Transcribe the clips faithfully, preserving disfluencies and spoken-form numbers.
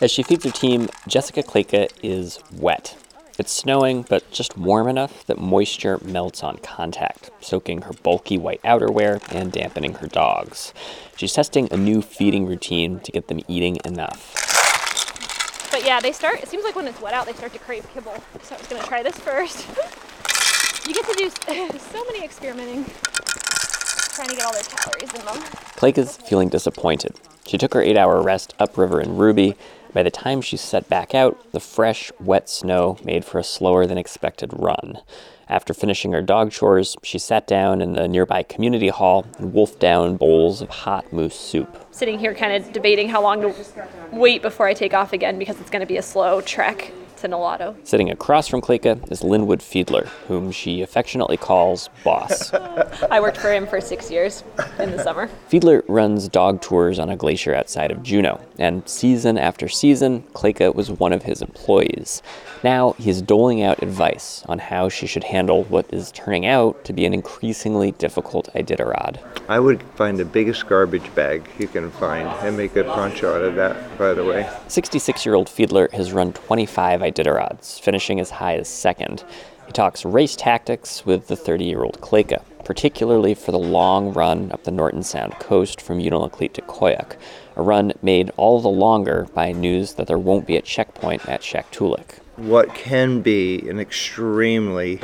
As she feeds her team, Jessica Kleke is wet. It's snowing, but just warm enough that moisture melts on contact, soaking her bulky white outerwear and dampening her dogs. She's testing a new feeding routine to get them eating enough. But yeah, they start, it seems like when it's wet out, they start to crave kibble. So I was going to try this first. You get to do so many experimenting, trying to get all their calories in them. Kleke's feeling disappointed. She took her eight-hour rest upriver in Ruby. By the time she set back out, the fresh, wet snow made for a slower-than-expected run. After finishing her dog chores, she sat down in the nearby community hall and wolfed down bowls of hot moose soup. Sitting here kind of debating how long to wait before I take off again because it's going to be a slow trek to Nulato. Sitting across from Kleke is Linwood Fiedler, whom she affectionately calls Boss. I worked for him for six years in the summer. Fiedler runs dog tours on a glacier outside of Juneau, and season after season, Kleke was one of his employees. Now he's doling out advice on how she should handle what is turning out to be an increasingly difficult Iditarod. I would find the biggest garbage bag you can find and make a poncho out of that, by the way. sixty-six-year-old Fiedler has run twenty-five Iditarods, finishing as high as second. He talks race tactics with the thirty-year-old Kleke, particularly for the long run up the Norton Sound coast from Unalakleet to Koyuk, a run made all the longer by news that there won't be a checkpoint at Shaktoolik. What can be an extremely,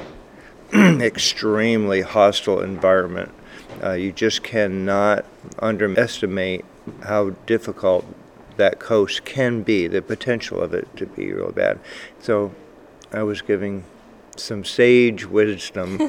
extremely hostile environment. Uh, you just cannot underestimate how difficult that coast can be, the potential of it to be real bad. So I was giving some sage wisdom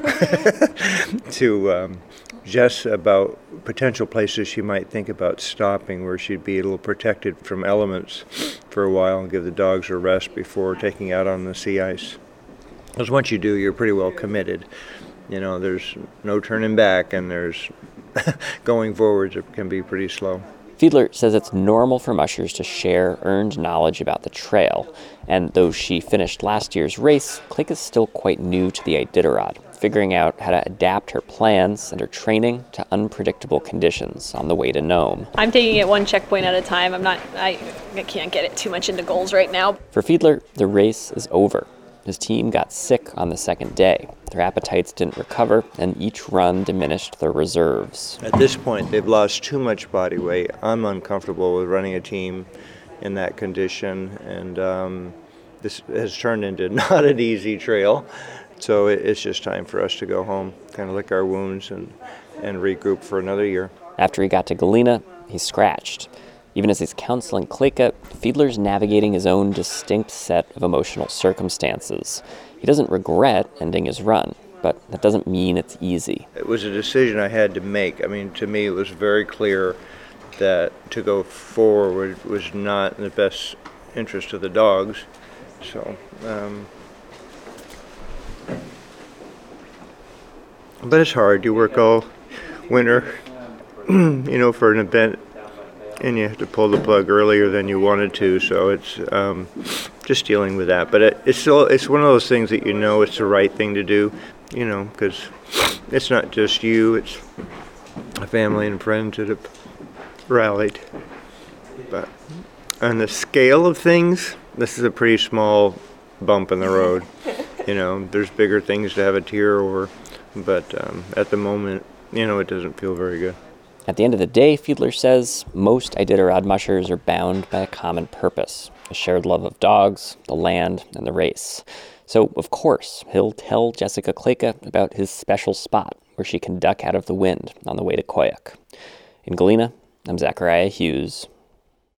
to um, Jess about potential places she might think about stopping where she'd be a little protected from elements for a while and give the dogs a rest before taking out on the sea ice. Because once you do, you're pretty well committed. You know, there's no turning back, and there's going forwards, it can be pretty slow. Fiedler says it's normal for mushers to share earned knowledge about the trail, and though she finished last year's race, Kleke is still quite new to the Iditarod, figuring out how to adapt her plans and her training to unpredictable conditions on the way to Nome. I'm taking it one checkpoint at a time. I'm not, I, I can't get it too much into goals right now. For Fiedler, the race is over. His team got sick on the second day. Their appetites didn't recover, and each run diminished their reserves. At this point, they've lost too much body weight. I'm uncomfortable with running a team in that condition, and um, this has turned into not an easy trail. So it, it's just time for us to go home, kind of lick our wounds, and, and regroup for another year. After he got to Galena, he scratched. Even as he's counseling Kleke, Fiedler's navigating his own distinct set of emotional circumstances. He doesn't regret ending his run, but that doesn't mean it's easy. It was a decision I had to make. I mean, to me, it was very clear that to go forward was not in the best interest of the dogs. So, um, but it's hard. You work all winter, you know, for an event, and you have to pull the plug earlier than you wanted to, so it's um, just dealing with that. But it, it's still, it's one of those things that you know it's the right thing to do, you know, because it's not just you, it's a family and friends that have rallied. But on the scale of things, this is a pretty small bump in the road. You know, there's bigger things to have a tear over, but um, at the moment, you know, it doesn't feel very good. At the end of the day, Fiedler says, most Iditarod mushers are bound by a common purpose, a shared love of dogs, the land, and the race. So, of course, he'll tell Jessica Kleke about his special spot where she can duck out of the wind on the way to Koyuk. In Galena, I'm Zachariah Hughes.